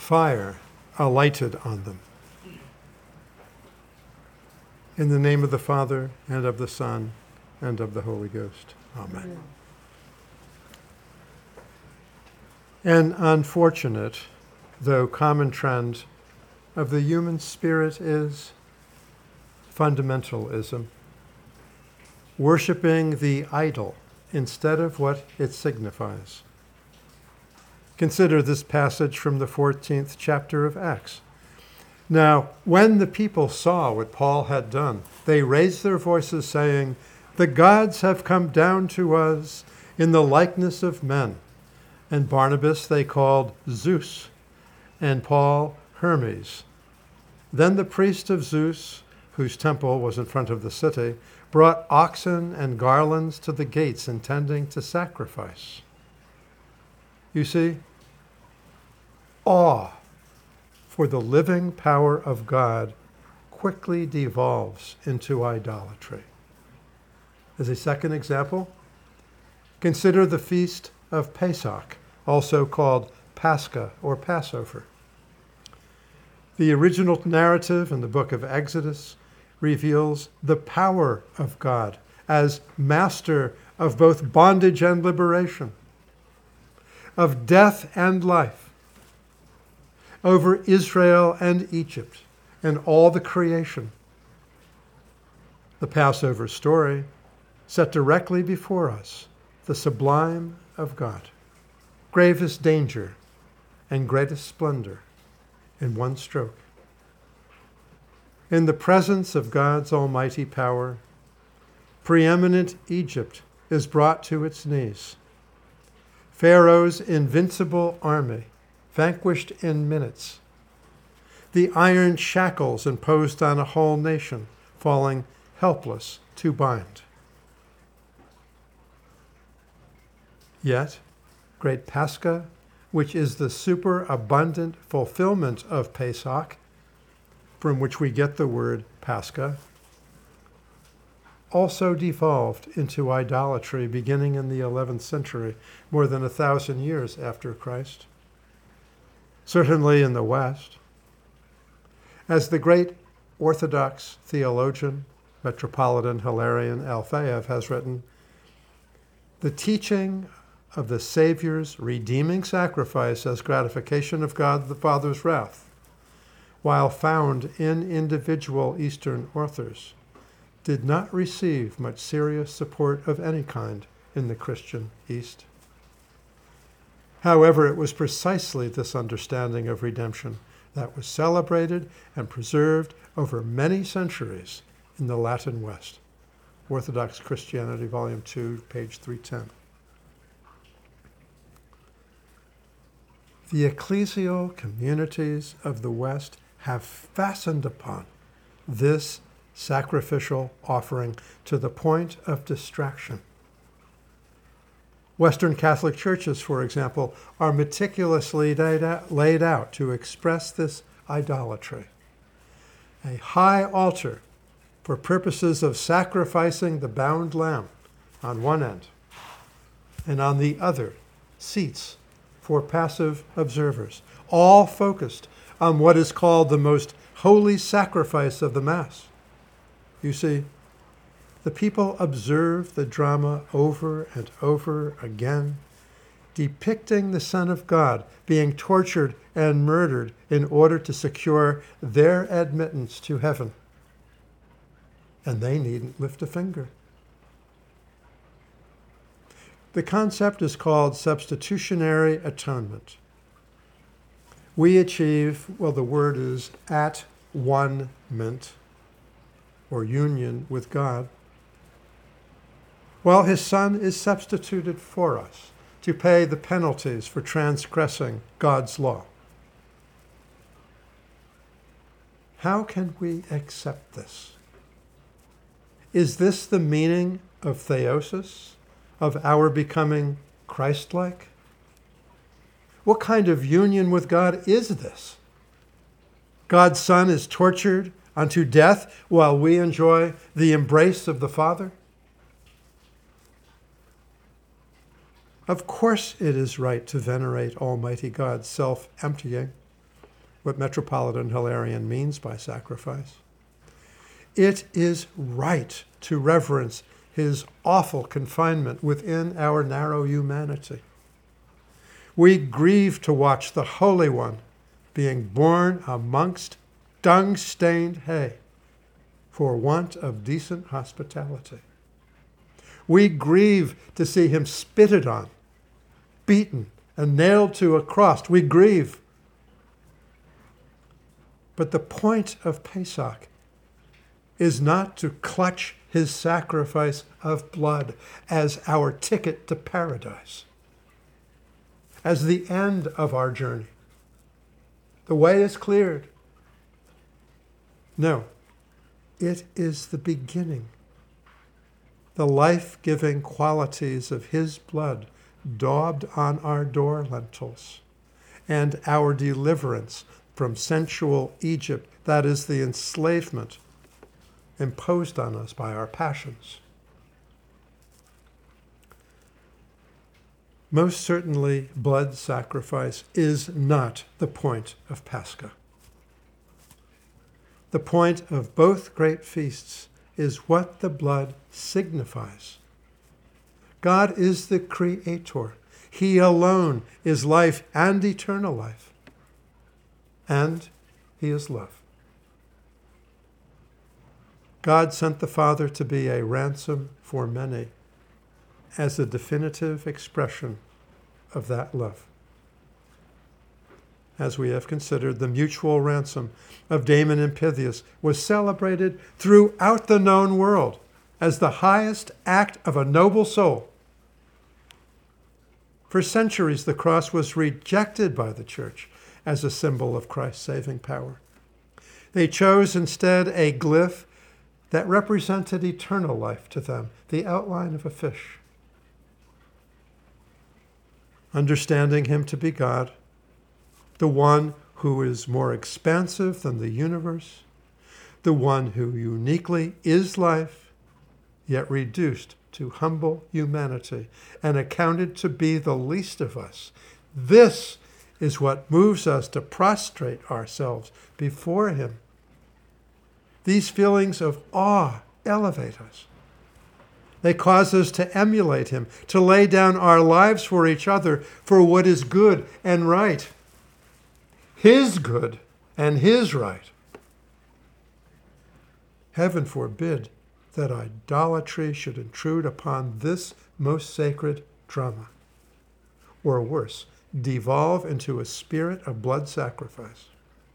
fire alighted on them. In the name of the Father, and of the Son, and of the Holy Ghost. Amen. An unfortunate, though common trend of the human spirit is fundamentalism, worshiping the idol instead of what it signifies. Consider this passage from the 14th chapter of Acts. Now, when the people saw what Paul had done, they raised their voices, saying, "The gods have come down to us in the likeness of men." And Barnabas they called Zeus, and Paul Hermes. Then the priest of Zeus, whose temple was in front of the city, brought oxen and garlands to the gates, intending to sacrifice. You see, awe for the living power of God quickly devolves into idolatry. As a second example, consider the feast of Pesach, also called Pascha or Passover. The original narrative in the book of Exodus reveals the power of God as master of both bondage and liberation, of death and life, over Israel and Egypt and all the creation. The Passover story set directly before us the sublime of God, gravest danger and greatest splendor in one stroke. In the presence of God's almighty power, preeminent Egypt is brought to its knees. Pharaoh's invincible army vanquished in minutes. The iron shackles imposed on a whole nation falling helpless to bind. Yet, Great Pascha, which is the superabundant fulfillment of Pesach, from which we get the word Pascha, also devolved into idolatry beginning in the 11th century, more than 1,000 years after Christ. Certainly in the West. As the great Orthodox theologian, Metropolitan Hilarion Alfeyev has written, the teaching of the Savior's redeeming sacrifice as gratification of God the Father's wrath, while found in individual Eastern authors, did not receive much serious support of any kind in the Christian East. However, it was precisely this understanding of redemption that was celebrated and preserved over many centuries in the Latin West. Orthodox Christianity, Volume 2, page 310. The ecclesial communities of the West have fastened upon this sacrificial offering to the point of distraction. Western Catholic churches, for example, are meticulously laid out to express this idolatry. A high altar for purposes of sacrificing the bound lamb on one end, and on the other, seats for passive observers, all focused on what is called the most holy sacrifice of the Mass. You see, the people observe the drama over and over again, depicting the Son of God being tortured and murdered in order to secure their admittance to heaven. And they needn't lift a finger. The concept is called substitutionary atonement. We achieve, well, the word is at one-ment, or union with God, while his Son is substituted for us to pay the penalties for transgressing God's law. How can we accept this? Is this the meaning of theosis, of our becoming Christ-like? What kind of union with God is this? God's Son is tortured unto death while we enjoy the embrace of the Father? Of course it is right to venerate Almighty God's self-emptying, what Metropolitan Hilarion means by sacrifice. It is right to reverence his awful confinement within our narrow humanity. We grieve to watch the Holy One being born amongst dung-stained hay for want of decent hospitality. We grieve to see him spitted on, beaten, and nailed to a cross. We grieve. But the point of Pesach is not to clutch his sacrifice of blood as our ticket to paradise, as the end of our journey. The way is cleared. No, it is the beginning. The life-giving qualities of his blood daubed on our door lintels, and our deliverance from sensual Egypt, that is the enslavement imposed on us by our passions. Most certainly, blood sacrifice is not the point of Pascha. The point of both great feasts is what the blood signifies. God is the creator. He alone is life and eternal life. And he is love. God sent the Father to be a ransom for many as a definitive expression of that love. As we have considered, the mutual ransom of Damon and Pythias was celebrated throughout the known world as the highest act of a noble soul. For centuries, the cross was rejected by the church as a symbol of Christ's saving power. They chose instead a glyph that represented eternal life to them, the outline of a fish. Understanding him to be God, the one who is more expansive than the universe, the one who uniquely is life, yet reduced to humble humanity and accounted to be the least of us. This is what moves us to prostrate ourselves before him. These feelings of awe elevate us. They cause us to emulate him, to lay down our lives for each other for what is good and right. His good and his right. Heaven forbid that idolatry should intrude upon this most sacred drama, or worse, devolve into a spirit of blood sacrifice.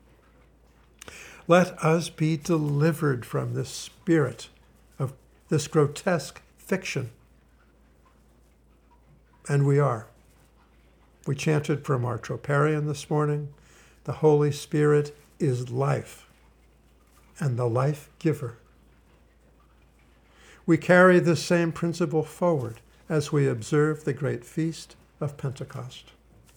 Let us be delivered from this spirit of this grotesque fiction. And we are. We chanted from our troparion this morning, the Holy Spirit is life and the life giver. We carry this same principle forward as we observe the great feast of Pentecost.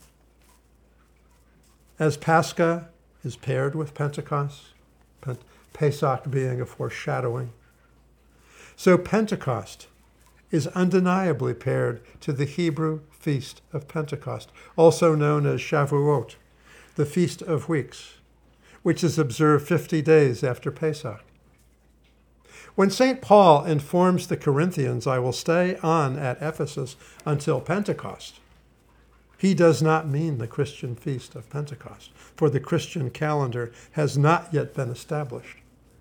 As Pascha is paired with Pentecost, Pesach being a foreshadowing, so Pentecost is undeniably paired to the Hebrew feast of Pentecost, also known as Shavuot, the Feast of Weeks, which is observed 50 days after Pesach. When St. Paul informs the Corinthians, I will stay on at Ephesus until Pentecost, he does not mean the Christian feast of Pentecost, for the Christian calendar has not yet been established.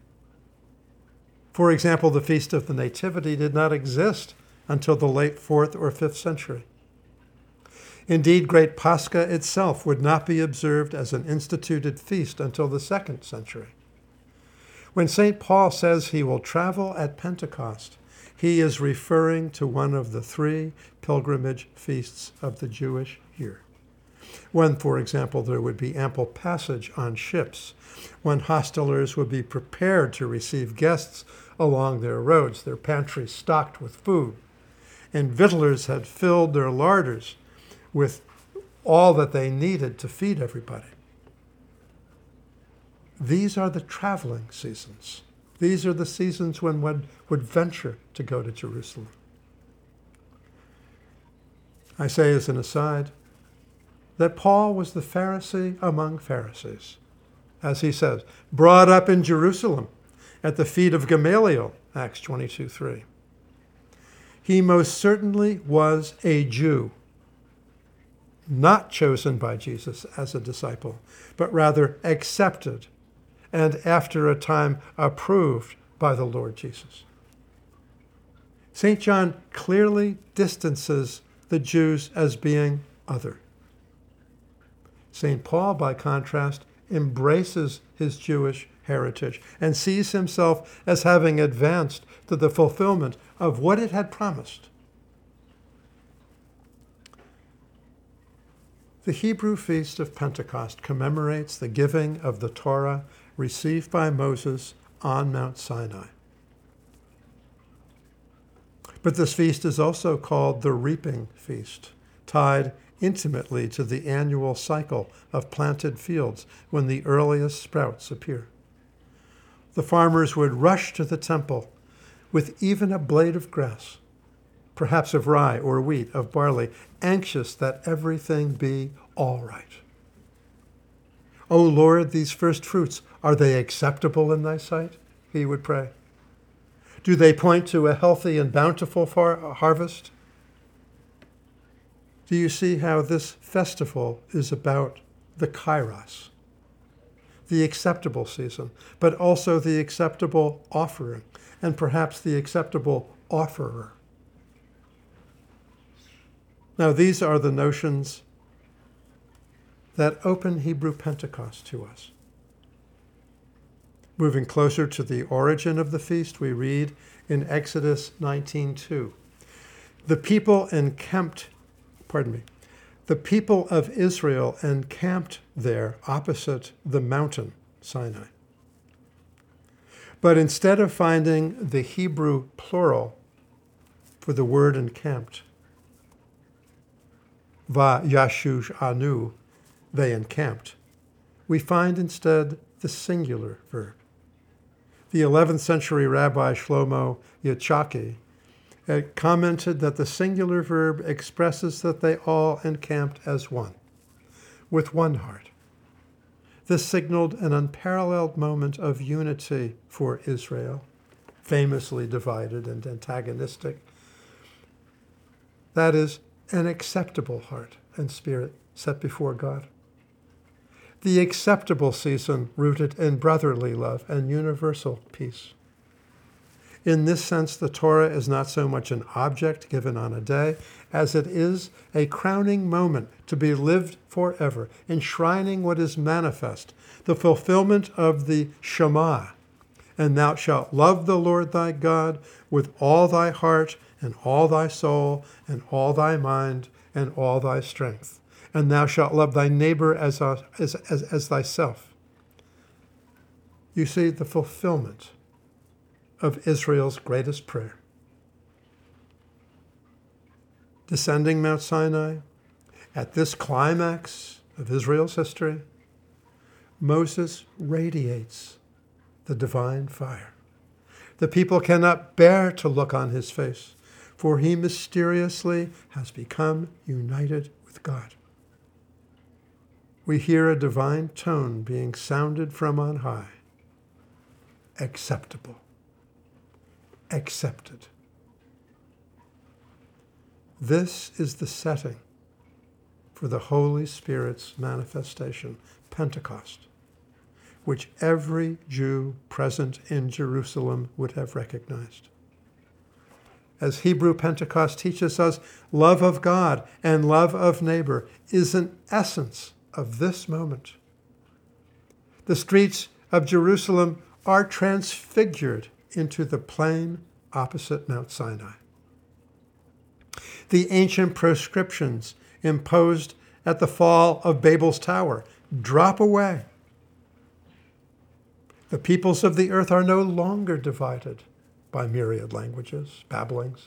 For example, the Feast of the Nativity did not exist until the late 4th or 5th century. Indeed, Great Pascha itself would not be observed as an instituted feast until the 2nd century. When St. Paul says he will travel at Pentecost, he is referring to one of the 3 pilgrimage feasts of the Jewish year. When, for example, there would be ample passage on ships, when hostelers would be prepared to receive guests along their roads, their pantries stocked with food, and victuallers had filled their larders with all that they needed to feed everybody. These are the traveling seasons. These are the seasons when one would venture to go to Jerusalem. I say as an aside that Paul was the Pharisee among Pharisees, as he says, brought up in Jerusalem at the feet of Gamaliel, Acts 22:3. He most certainly was a Jew, not chosen by Jesus as a disciple, but rather accepted and after a time approved by the Lord Jesus. St. John clearly distances the Jews as being other. St. Paul, by contrast, embraces his Jewish heritage and sees himself as having advanced to the fulfillment of what it had promised. The Hebrew feast of Pentecost commemorates the giving of the Torah received by Moses on Mount Sinai. But this feast is also called the reaping feast, tied intimately to the annual cycle of planted fields when the earliest sprouts appear. The farmers would rush to the temple with even a blade of grass, perhaps of rye or wheat, of barley, anxious that everything be all right. O Lord, these first fruits, are they acceptable in thy sight? He would pray. Do they point to a healthy and bountiful harvest? Do you see how this festival is about the kairos, the acceptable season, but also the acceptable offering, and perhaps the acceptable offerer? Now, these are the notions that open Hebrew Pentecost to us. Moving closer to the origin of the feast, we read in Exodus 19:2, the people of Israel encamped there opposite the mountain Sinai. But instead of finding the Hebrew plural for the word encamped, va-yashush anu, they encamped, we find instead the singular verb. The 11th century Rabbi Shlomo Yitzhaki had commented that the singular verb expresses that they all encamped as one, with one heart. This signaled an unparalleled moment of unity for Israel, famously divided and antagonistic. That is, an acceptable heart and spirit set before God. The acceptable season rooted in brotherly love and universal peace. In this sense, the Torah is not so much an object given on a day as it is a crowning moment to be lived forever, enshrining what is manifest, the fulfillment of the Shema. And thou shalt love the Lord thy God with all thy heart and all thy soul and all thy mind and all thy strength. And thou shalt love thy neighbor as thyself. You see the fulfillment of Israel's greatest prayer. Descending Mount Sinai, at this climax of Israel's history, Moses radiates the divine fire. The people cannot bear to look on his face, for he mysteriously has become united with God. We hear a divine tone being sounded from on high. Acceptable. Accepted. This is the setting for the Holy Spirit's manifestation, Pentecost, which every Jew present in Jerusalem would have recognized. As Hebrew Pentecost teaches us, love of God and love of neighbor is an essence of this moment. The streets of Jerusalem are transfigured into the plain opposite Mount Sinai. The ancient proscriptions imposed at the fall of Babel's tower drop away. The peoples of the earth are no longer divided by myriad languages, babblings.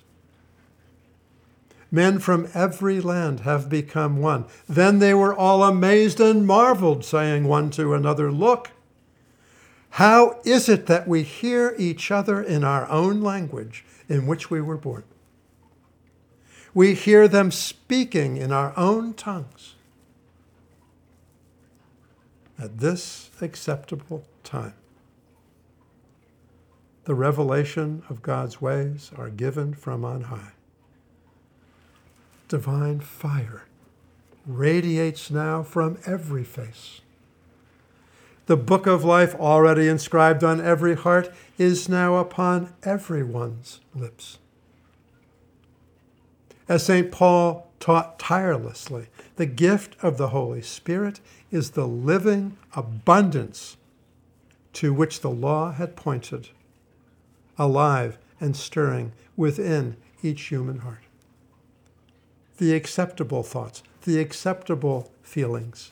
Men from every land have become one. Then they were all amazed and marveled, saying one to another, "Look, how is it that we hear each other in our own language in which we were born? We hear them speaking in our own tongues." at this acceptable time. The revelation of God's ways are given from on high. Divine fire radiates now from every face. The book of life, already inscribed on every heart, is now upon everyone's lips. As St. Paul taught tirelessly, the gift of the Holy Spirit is the living abundance to which the law had pointed, alive and stirring within each human heart. The acceptable thoughts, the acceptable feelings.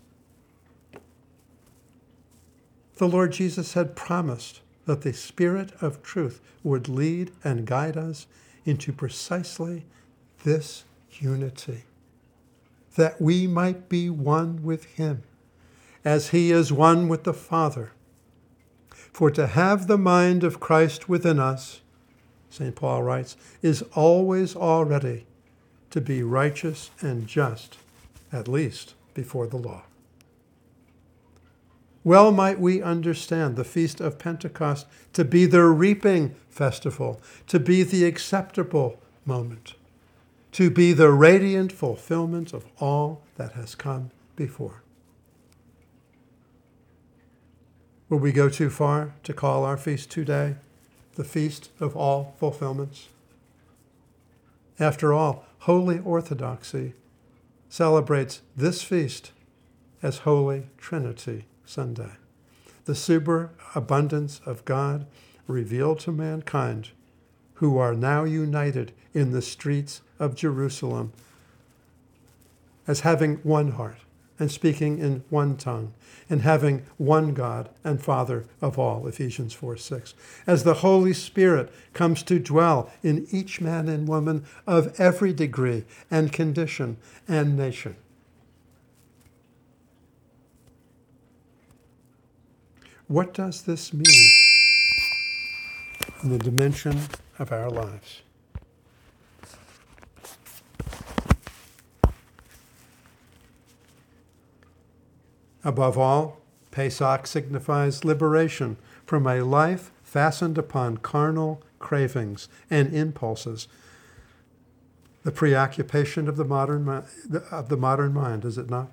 The Lord Jesus had promised that the Spirit of truth would lead and guide us into precisely this unity, that we might be one with him, as he is one with the Father. For to have the mind of Christ within us, St. Paul writes, is always already to be righteous and just, at least before the law. Well might we understand the Feast of Pentecost to be the reaping festival, to be the acceptable moment, to be the radiant fulfillment of all that has come before. Will we go too far to call our feast today the feast of all fulfillments? After all, Holy Orthodoxy celebrates this feast as Holy Trinity Sunday, the superabundance of God revealed to mankind, who are now united in the streets of Jerusalem as having one heart and speaking in one tongue and having one God and Father of all, Ephesians 4:6. As the Holy Spirit comes to dwell in each man and woman of every degree and condition and nation. What does this mean in the dimension of our lives? Above all, Pesach signifies liberation from a life fastened upon carnal cravings and impulses. The preoccupation of the modern mind, is it not?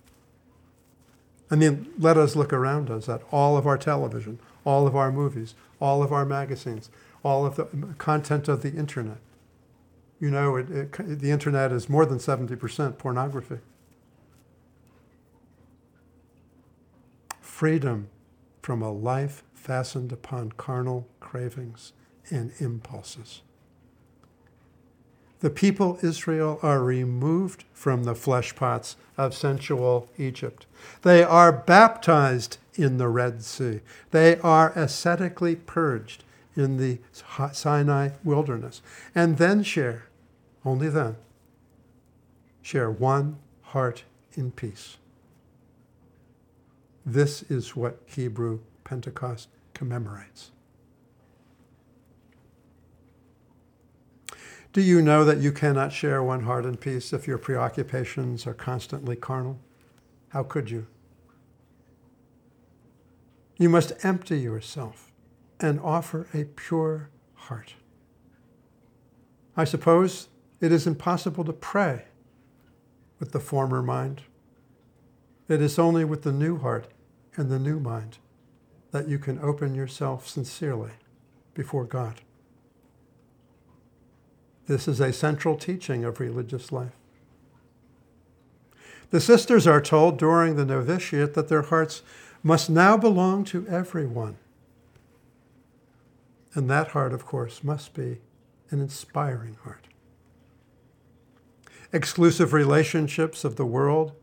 I mean, let us look around us at all of our television, all of our movies, all of our magazines, all of the content of the internet. You know, the internet is more than 70% pornography. Freedom from a life fastened upon carnal cravings and impulses. The people Israel are removed from the flesh pots of sensual Egypt. They are baptized in the Red Sea. They are ascetically purged in the Sinai wilderness. And then only then, share one heart in peace. This is what Hebrew Pentecost commemorates. Do you know that you cannot share one heart in peace if your preoccupations are constantly carnal? How could you? You must empty yourself and offer a pure heart. I suppose it is impossible to pray with the former mind. It is only with the new heart and the new mind that you can open yourself sincerely before God. This is a central teaching of religious life. The sisters are told during the novitiate that their hearts must now belong to everyone. And that heart, of course, must be an inspiring heart. Exclusive relationships of the world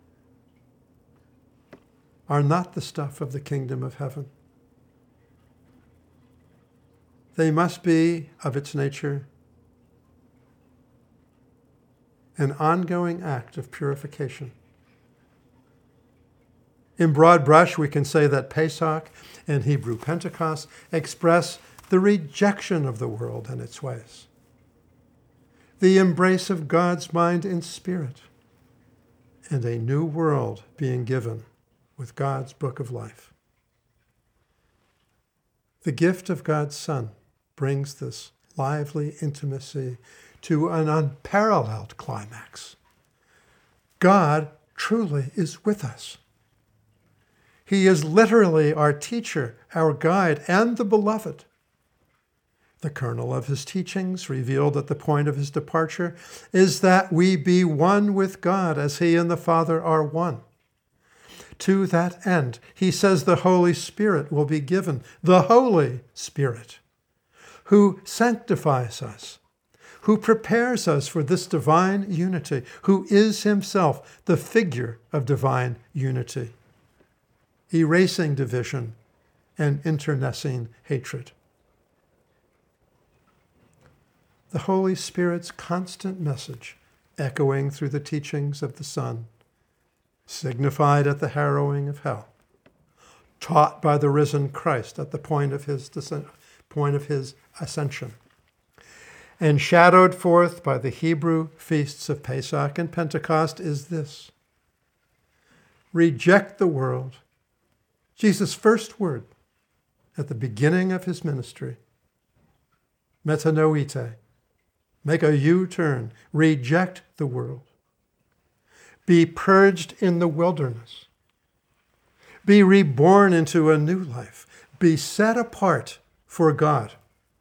are not the stuff of the kingdom of heaven. They must be, of its nature, an ongoing act of purification. In broad brush, we can say that Pesach and Hebrew Pentecost express the rejection of the world and its ways, the embrace of God's mind and spirit, and a new world being given with God's book of life. The gift of God's Son brings this lively intimacy to an unparalleled climax. God truly is with us. He is literally our teacher, our guide, and the beloved. The kernel of his teachings, revealed at the point of his departure, is that we be one with God as he and the Father are one. To that end, he says the Holy Spirit will be given, the Holy Spirit, who sanctifies us, who prepares us for this divine unity, who is himself the figure of divine unity, erasing division and internecine hatred. The Holy Spirit's constant message, echoing through the teachings of the Son, signified at the harrowing of hell, taught by the risen Christ at the point of his ascension, and shadowed forth by the Hebrew feasts of Pesach and Pentecost is this: reject the world. Jesus' first word at the beginning of his ministry, metanoite, make a U-turn, reject the world. Be purged in the wilderness. Be reborn into a new life. Be set apart for God.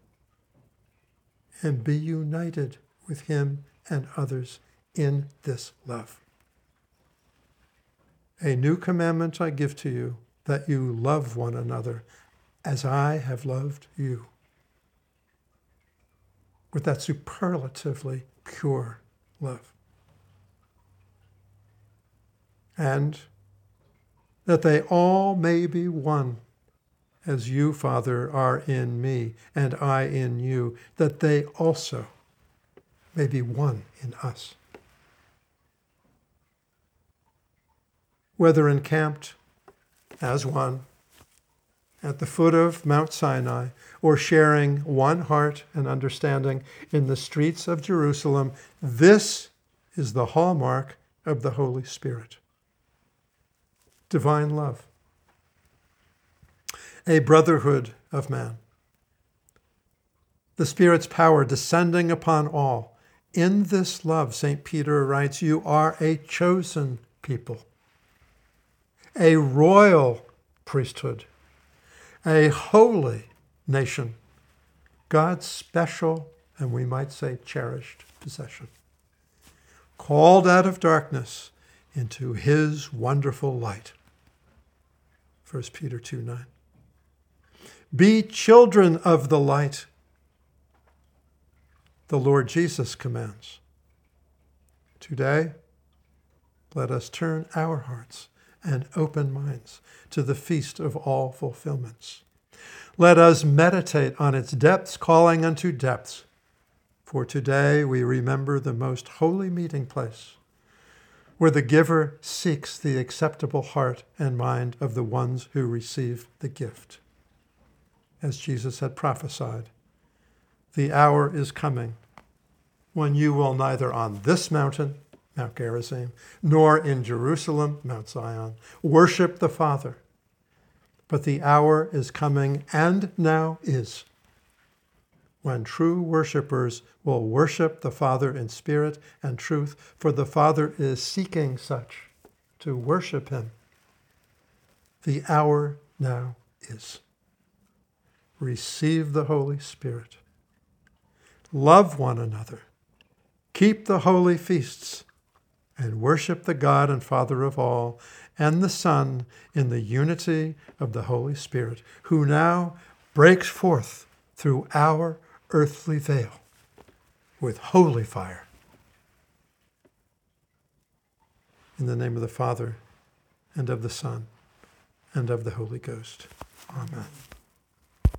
And be united with him and others in this love. A new commandment I give to you, that you love one another as I have loved you. With that superlatively pure love. And that they all may be one, as you, Father, are in me and I in you, that they also may be one in us. Whether encamped as one at the foot of Mount Sinai, or sharing one heart and understanding in the streets of Jerusalem, this is the hallmark of the Holy Spirit. Divine love. A brotherhood of man. The Spirit's power descending upon all. In this love, St. Peter writes, you are a chosen people, a royal priesthood, a holy nation, God's special, and we might say cherished possession, called out of darkness into his wonderful light. 1 Peter 2:9. Be children of the light, the Lord Jesus commands. Today, let us turn our hearts and open minds to the feast of all fulfillments. Let us meditate on its depths, calling unto depths. For today we remember the most holy meeting place, where the giver seeks the acceptable heart and mind of the ones who receive the gift. As Jesus had prophesied, the hour is coming when you will neither on this mountain, Mount Gerizim, nor in Jerusalem, Mount Zion, worship the Father. But the hour is coming, and now is, when true worshipers will worship the Father in spirit and truth, for the Father is seeking such to worship him. The hour now is. Receive the Holy Spirit. Love one another. Keep the holy feasts, and worship the God and Father of all, and the Son in the unity of the Holy Spirit, who now breaks forth through our earthly veil with holy fire. In the name of the Father, and of the Son, and of the Holy Ghost. Amen.